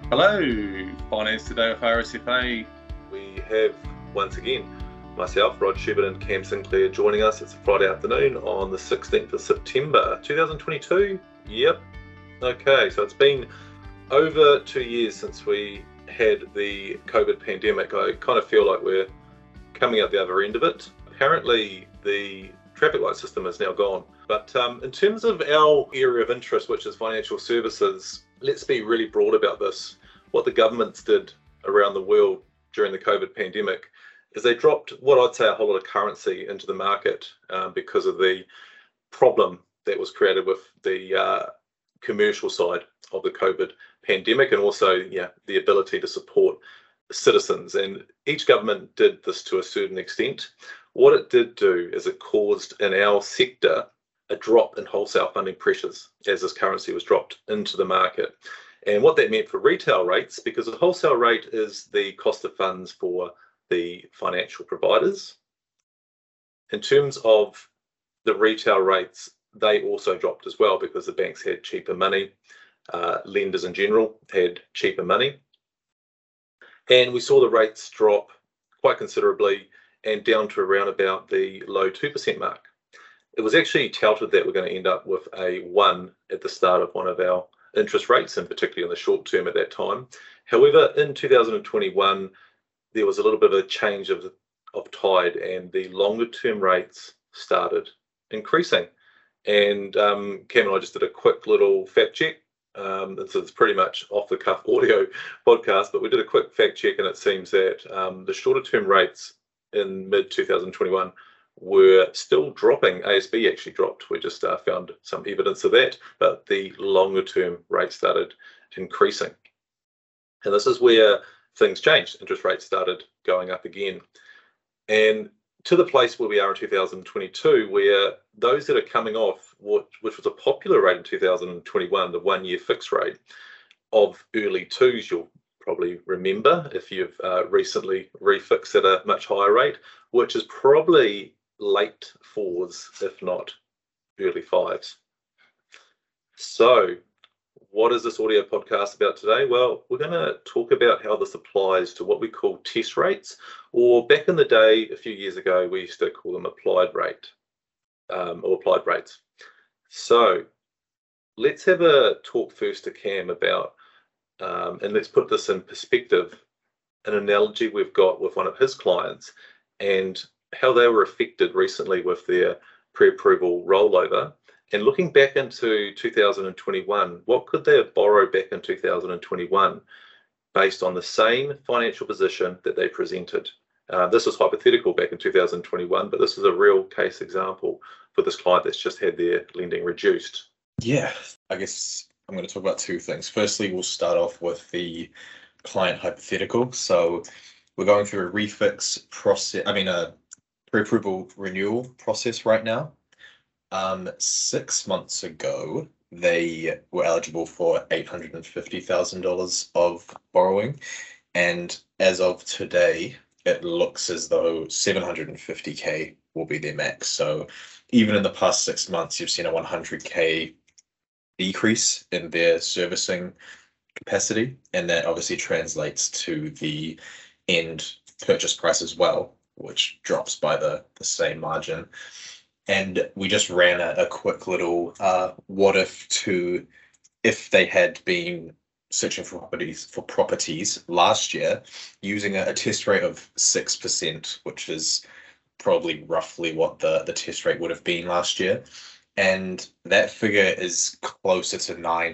Hello, Finance Today with RSFA. We have, once again, myself, Rod Shubin, and Cam Sinclair joining us. It's a Friday afternoon on the 16th of September 2022. Yep. Okay, so it's been over 2 years since we had the COVID pandemic. I kind of feel like we're coming out the other end of it. Apparently, the traffic light system is now gone. But in terms of our area of interest, which is financial services, let's be really broad about this. What the governments did around the world during the COVID pandemic is they dropped what I'd say a whole lot of currency into the market because of the problem that was created with the commercial side of the COVID pandemic, and also the ability to support citizens. And each government did this to a certain extent. What it did do is it caused in our sector a drop in wholesale funding pressures as this currency was dropped into the market. And what that meant for retail rates, because the wholesale rate is the cost of funds for the financial providers. In terms of the retail rates, they also dropped as well because the banks had cheaper money. Lenders in general had cheaper money. And we saw the rates drop quite considerably and down to around about the low 2% mark. It was actually touted that we're going to end up with a 1 at the start of one of our interest rates, and particularly in the short term at that time. However, in 2021, there was a little bit of a change of tide, and the longer term rates started increasing. And Cam and I just did a quick little fact check. It's pretty much off the cuff audio podcast, but we did a quick fact check, and it seems that the shorter term rates in mid 2021 were still dropping. ASB actually dropped. We just found some evidence of that, but the longer term rate started increasing. And this is where things changed. Interest rates started going up again. And to the place where we are in 2022, where those that are coming off, which was a popular rate in 2021, the 1 year fixed rate of early twos, you'll probably remember if you've recently refixed at a much higher rate, which is probably late fours, if not early fives. So what is this audio podcast about today? Well, we're going to talk about how this applies to what we call test rates, or back in the day, a few years ago, we used to call them applied rate or applied rates. So let's have a talk first to Cam about, and let's put this in perspective, an analogy we've got with one of his clients and how they were affected recently with their pre-approval rollover. And looking back into 2021, what could they have borrowed back in 2021 based on the same financial position that they presented? This was hypothetical back in 2021, but this is a real case example for this client that's just had their lending reduced. Yeah, I guess I'm going to talk about two things. Firstly, we'll start off with the client hypothetical. So we're going through a refix process, a pre-approval renewal process right now. 6 months ago, they were eligible for $850,000 of borrowing. And as of today, it looks as though $750K will be their max. So even in the past 6 months, you've seen a $100K decrease in their servicing capacity. And that obviously translates to the end purchase price as well, which drops by the same margin. And we just ran a quick little what if they had been searching for properties last year using a test rate of 6%, which is probably roughly what the test rate would have been last year. And that figure is closer to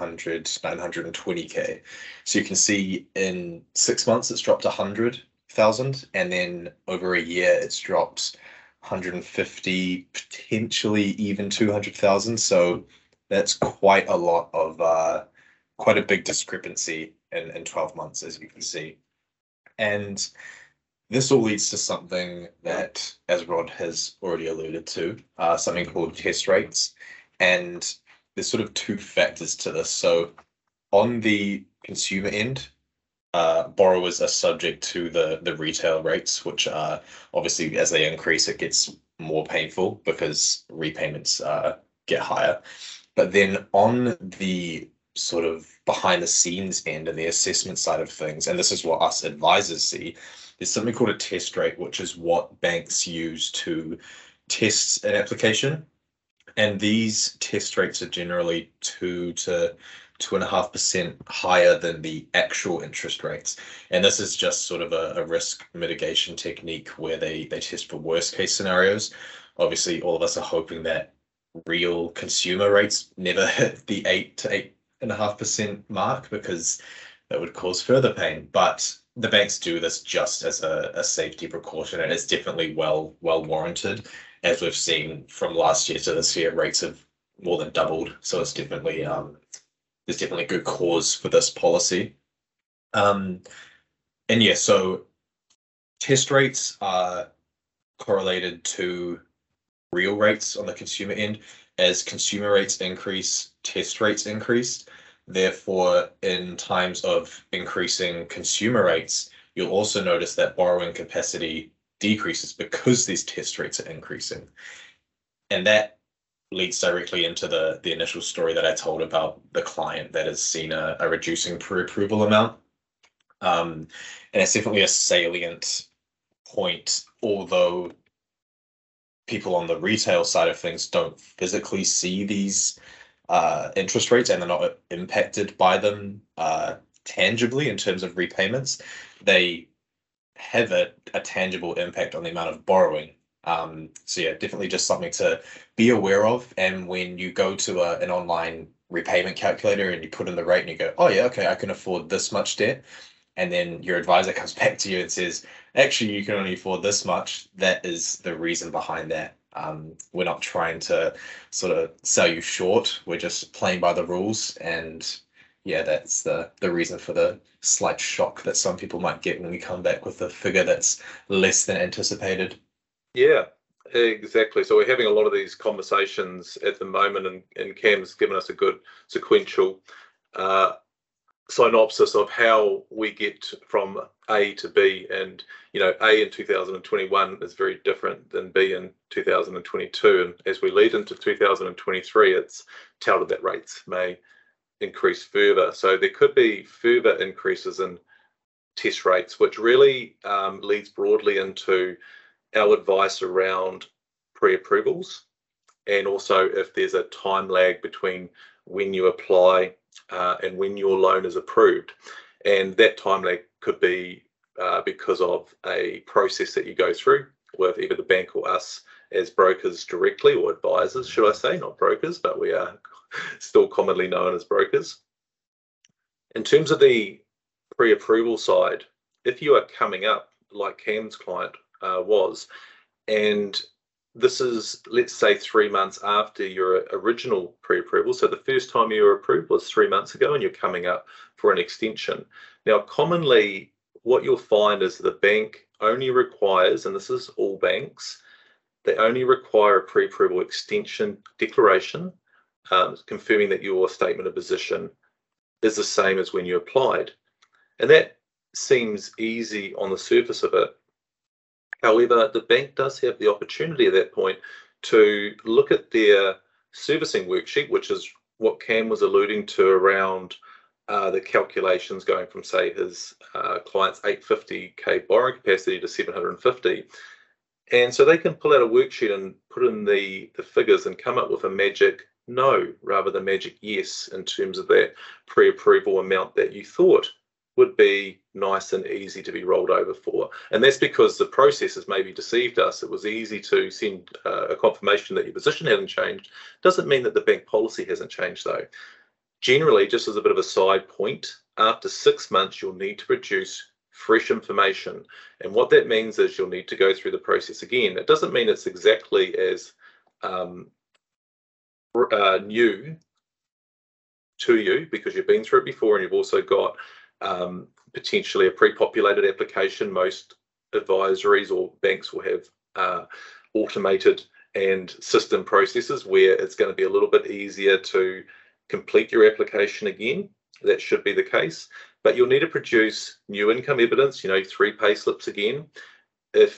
920K. So you can see in 6 months, it's dropped 100,000. And then over a year, it's dropped 150, potentially even 200,000. So that's quite a lot of, quite a big discrepancy in 12 months, as you can see. And this all leads to something that, as Rod has already alluded to, something called test rates. And there's sort of two factors to this. So on the consumer end, borrowers are subject to the retail rates, which are obviously, as they increase, it gets more painful because repayments get higher. But then on the sort of behind the scenes end and the assessment side of things, and this is what us advisors see, there's something called a test rate, which is what banks use to test an application. And these test rates are generally 2 to 2.5% higher than the actual interest rates. And this is just sort of a risk mitigation technique where they test for worst case scenarios. Obviously, all of us are hoping that real consumer rates never hit the 8 to 8.5% mark, because that would cause further pain. But the banks do this just as a safety precaution, and it's definitely well warranted. As we've seen from last year to this year, rates have more than doubled. So it's definitely there's definitely good cause for this policy. And yeah, so test rates are correlated to real rates on the consumer end. As consumer rates increase, test rates increase. Therefore, in times of increasing consumer rates, you'll also notice that borrowing capacity decreases because these test rates are increasing. And that leads directly into the initial story that I told about the client that has seen a reducing pre-approval amount. And it's definitely a salient point, although people on the retail side of things don't physically see these interest rates, and they're not impacted by them tangibly in terms of repayments. They have a tangible impact on the amount of borrowing. So yeah, definitely just something to be aware of. And when you go to an online repayment calculator and you put in the rate and you go, oh yeah, okay, I can afford this much debt, and then your advisor comes back to you and says, actually, you can only afford this much, that is the reason behind that. We're not trying to sort of sell you short. We're just playing by the rules. And yeah, that's the reason for the slight shock that some people might get when we come back with a figure that's less than anticipated. Yeah, exactly. So we're having a lot of these conversations at the moment, and Cam's given us a good sequential synopsis of how we get from A to B. And A in 2021 is very different than B in 2022, and as we lead into 2023, it's touted that rates may increase further. So there could be further increases in test rates, which really leads broadly into our advice around pre-approvals, and also if there's a time lag between when you apply and when your loan is approved. And that time lag could be because of a process that you go through with either the bank or us as brokers directly, or advisors, should I say, not brokers, but we are still commonly known as brokers. In terms of the pre-approval side, if you are coming up like Cam's client was, and this is, let's say, 3 months after your original pre-approval. So the first time you were approved was 3 months ago, and you're coming up for an extension. Now, commonly, what you'll find is the bank only requires, and this is all banks, they only require a pre-approval extension declaration, confirming that your statement of position is the same as when you applied. And that seems easy on the surface of it. However, the bank does have the opportunity at that point to look at their servicing worksheet, which is what Cam was alluding to around the calculations going from, say, his client's 850k borrowing capacity to 750. And so they can pull out a worksheet and put in the figures and come up with a magic no rather than magic yes in terms of that pre-approval amount that you thought would be nice and easy to be rolled over for. And that's because the process has maybe deceived us. It was easy to send a confirmation that your position hadn't changed. Doesn't mean that the bank policy hasn't changed though. Generally, just as a bit of a side point, after 6 months, you'll need to produce fresh information. And what that means is you'll need to go through the process again. It doesn't mean it's exactly as new to you, because you've been through it before and you've also got potentially a pre-populated application. Most advisories or banks will have automated and system processes where it's going to be a little bit easier to complete your application again. That should be the case, but you'll need to produce new income evidence, 3 pay slips again. If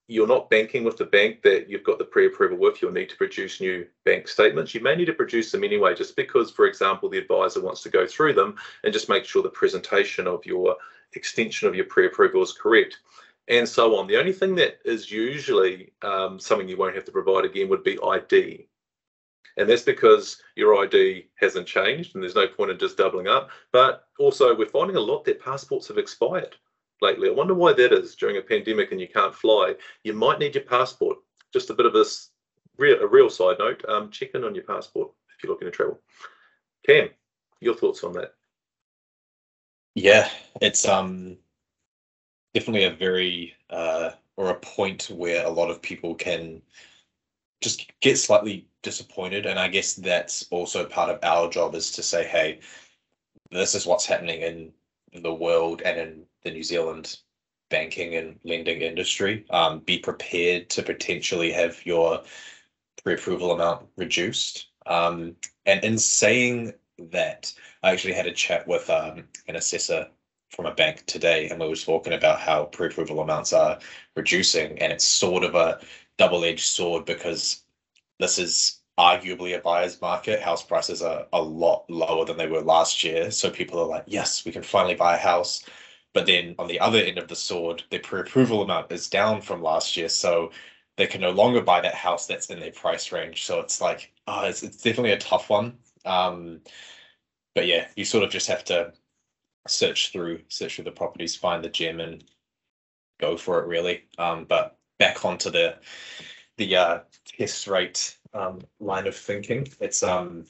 you're not banking with the bank that you've got the pre-approval with, you'll need to produce new bank statements. You may need to produce them anyway, just because, for example, the advisor wants to go through them and just make sure the presentation of your extension of your pre-approval is correct, and so on. The only thing that is usually something you won't have to provide again would be ID. And that's because your ID hasn't changed and there's no point in just doubling up. But also, we're finding a lot that passports have expired lately. I wonder why that is. During a pandemic and you can't fly, you might need your passport. Just a bit of a real side note, check in on your passport if you're looking to travel. Cam, your thoughts on that? Yeah, it's definitely a very or a point where a lot of people can just get slightly disappointed, and I guess that's also part of our job, is to say, hey, this is what's happening in the world and in the New Zealand banking and lending industry. Be prepared to potentially have your pre-approval amount reduced. And in saying that, I actually had a chat with an assessor from a bank today, and we were talking about how pre-approval amounts are reducing, and it's sort of a double-edged sword, because this is arguably a buyer's market. House prices are a lot lower than they were last year, so people are like, yes, we can finally buy a house. But then on the other end of the sword, their pre-approval amount is down from last year, so they can no longer buy that house that's in their price range. So it's like, it's definitely a tough one. But yeah, you sort of just have to search through the properties, find the gem, and go for it, really. But back onto the test rate line of thinking. It's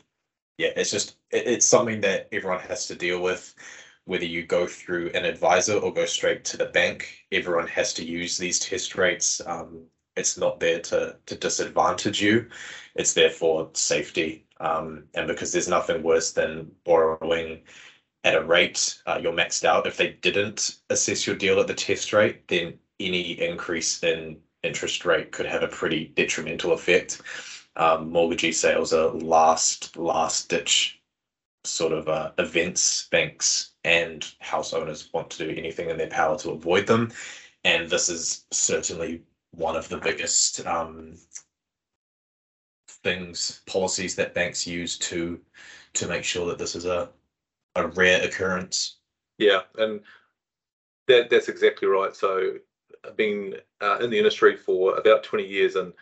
it's something that everyone has to deal with, whether you go through an advisor or go straight to the bank. Everyone has to use these test rates. It's not there to disadvantage you. It's there for safety. And because there's nothing worse than borrowing at a rate you're maxed out. If they didn't assess your deal at the test rate, then any increase in interest rate could have a pretty detrimental effect. Mortgagee sales are last ditch sort of events. Banks and house owners want to do anything in their power to avoid them, and this is certainly one of the biggest policies that banks use to make sure that this is a rare occurrence. Yeah, and that's exactly right. So I've been in the industry for about 20 years, and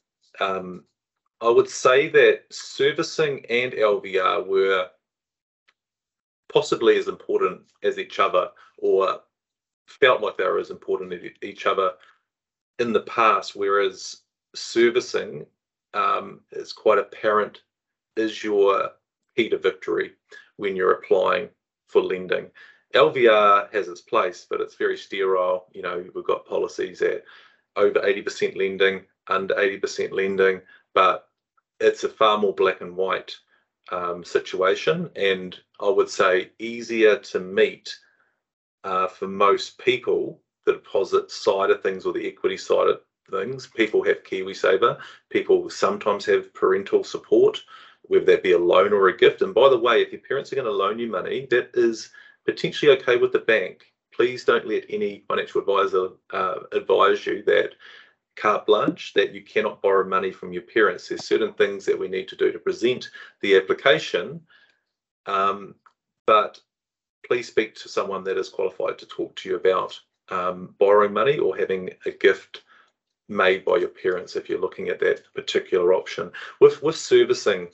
I would say that servicing and LVR were possibly as important as each other, or felt like they were as important as each other in the past, whereas servicing is quite apparent is your key to victory when you're applying for lending. LVR has its place, but it's very sterile. You know, we've got policies at over 80% lending, under 80% lending, but it's a far more black and white situation, and I would say easier to meet for most people. The deposit side of things or the equity side of things, people have KiwiSaver. People sometimes have parental support, whether that be a loan or a gift. And by the way, if your parents are going to loan you money, that is potentially okay with the bank. Please don't let any financial advisor advise you that carte blanche, that you cannot borrow money from your parents. There's certain things that we need to do to present the application, but please speak to someone that is qualified to talk to you about borrowing money or having a gift made by your parents if you're looking at that particular option. With servicing,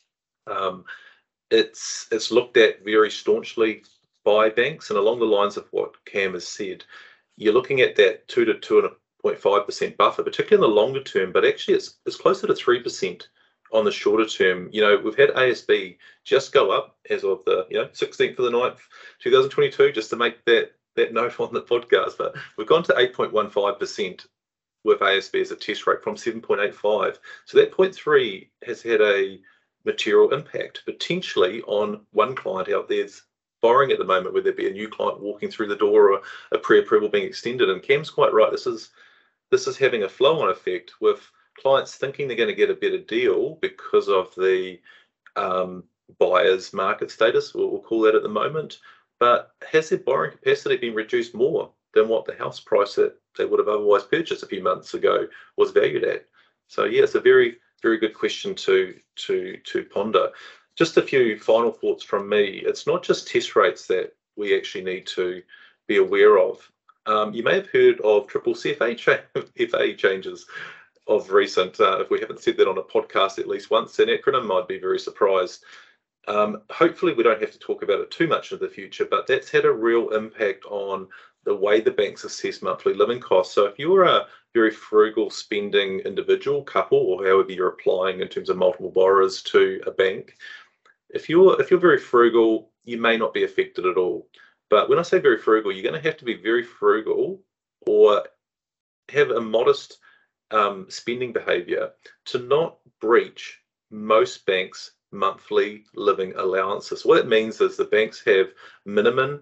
it's looked at very staunchly by banks, and along the lines of what Cam has said, you're looking at that 2 to 2.5% buffer, particularly in the longer term, but actually it's closer to 3% on the shorter term. You know, we've had ASB just go up as of the 16th of the 9th, 2022, just to make that note on the podcast, but we've gone to 8.15% with ASB as a test rate from 7.85. So that 0.3 has had a material impact potentially on one client out there's borrowing at the moment, whether it be a new client walking through the door or a pre-approval being extended. And Cam's quite right. This is having a flow-on effect with clients thinking they're going to get a better deal because of the buyer's market status, we'll call that at the moment. But has their borrowing capacity been reduced more than what the house price at they would have otherwise purchased a few months ago was valued at. So yeah, it's a very, very good question to ponder. Just a few final thoughts from me. It's not just test rates that we actually need to be aware of. You may have heard of triple FA changes of recent. If we haven't said that on a podcast at least once, an acronym, I'd be very surprised. Hopefully we don't have to talk about it too much in the future, but that's had a real impact on the way the banks assess monthly living costs. So if you're a very frugal spending individual, couple, or however you're applying in terms of multiple borrowers to a bank, if you're very frugal, you may not be affected at all. But when I say very frugal, you're going to have to be very frugal or have a modest spending behavior to not breach most banks' monthly living allowances. What it means is the banks have minimum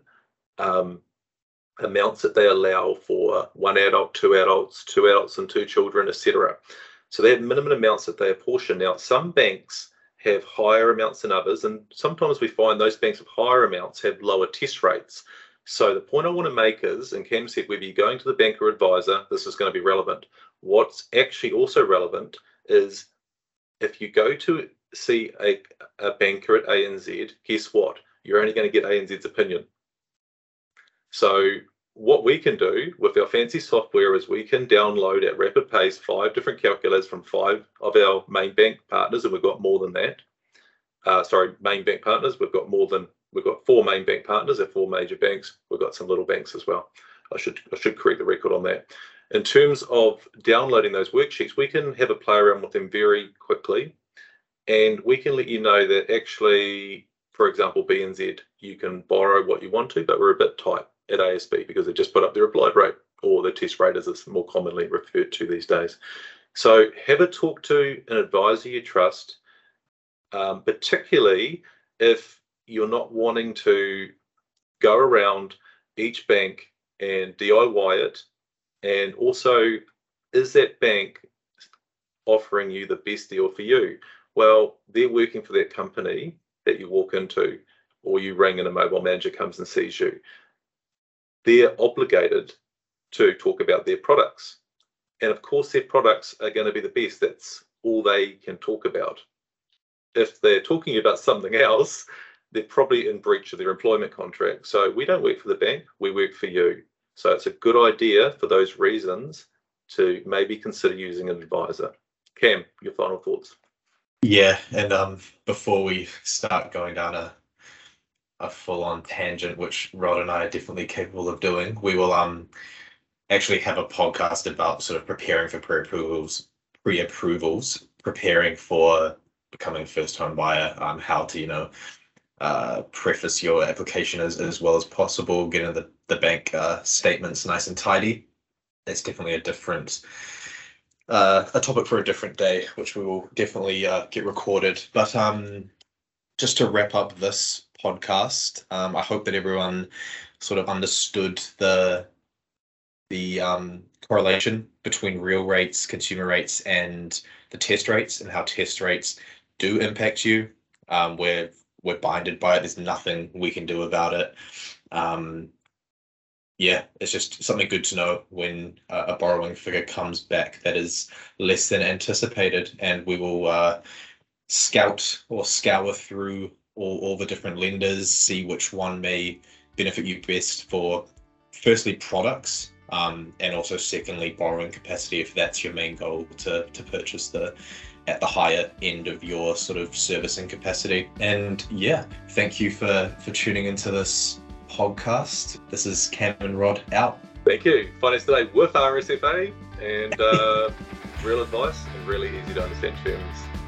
amounts that they allow for one adult, two adults and two children, etc. So they have minimum amounts that they apportion. Now, some banks have higher amounts than others, and sometimes we find those banks with higher amounts have lower test rates. So the point I want to make is, and Cam said, whether you're going to the banker advisor, this is going to be relevant. What's actually also relevant is if you go to see a banker at ANZ, guess what? You're only going to get ANZ's opinion. So what we can do with our fancy software is we can download at rapid pace 5 different calculators from 5 of our main bank partners, and we've got more than that. Main bank partners. We've got 4 main bank partners at 4 major banks. We've got some little banks as well. I should correct the record on that. In terms of downloading those worksheets, we can have a play around with them very quickly, and we can let you know that actually, for example, BNZ, you can borrow what you want to, but we're a bit tight at ASB because they just put up their applied rate, or the test rate as it's more commonly referred to these days. So have a talk to an advisor you trust, particularly if you're not wanting to go around each bank and DIY it. And also, is that bank offering you the best deal for you? Well, they're working for that company that you walk into, or you ring and a mobile manager comes and sees you. They're obligated to talk about their products. And of course, their products are going to be the best. That's all they can talk about. If they're talking about something else, they're probably in breach of their employment contract. So we don't work for the bank, we work for you. So it's a good idea for those reasons to maybe consider using an advisor. Cam, your final thoughts? Yeah, and before we start going down a full-on tangent, which Rod and I are definitely capable of doing, we will actually have a podcast about sort of preparing for pre-approvals, preparing for becoming a first-time buyer, how to, preface your application as well as possible, getting the bank statements nice and tidy. That's definitely a topic for a different day, which we will definitely get recorded. But just to wrap up this podcast, I hope that everyone sort of understood the correlation between real rates, consumer rates, and the test rates, and how test rates do impact you. We're binded by it. There's nothing we can do about it. It's just something good to know when a borrowing figure comes back that is less than anticipated, and we will scout or scour through all the different lenders, see which one may benefit you best for, firstly, products, and also secondly, borrowing capacity, if that's your main goal, to purchase at the higher end of your sort of servicing capacity. And yeah, thank you for tuning into this podcast. This is Cam and Rod out. Thank you. Finance Today with RSFA, and real advice and really easy to understand terms.